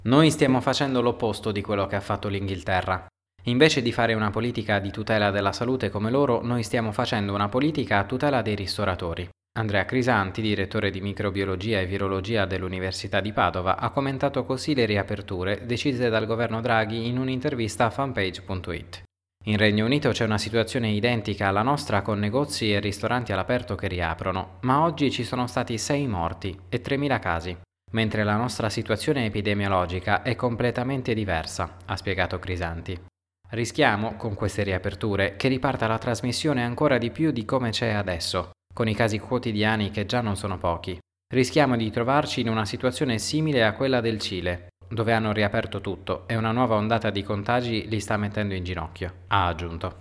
Noi stiamo facendo l'opposto di quello che ha fatto l'Inghilterra. Invece di fare una politica di tutela della salute come loro, noi stiamo facendo una politica a tutela dei ristoratori. Andrea Crisanti, direttore di microbiologia e virologia dell'Università di Padova, ha commentato così le riaperture decise dal governo Draghi in un'intervista a fanpage.it. In Regno Unito c'è una situazione identica alla nostra con negozi e ristoranti all'aperto che riaprono, ma oggi ci sono stati 6 morti e 3.000 casi, mentre la nostra situazione epidemiologica è completamente diversa, ha spiegato Crisanti. Rischiamo, con queste riaperture, che riparta la trasmissione ancora di più di come c'è adesso, con i casi quotidiani che già non sono pochi. Rischiamo di trovarci in una situazione simile a quella del Cile, dove hanno riaperto tutto e una nuova ondata di contagi li sta mettendo in ginocchio, ha aggiunto.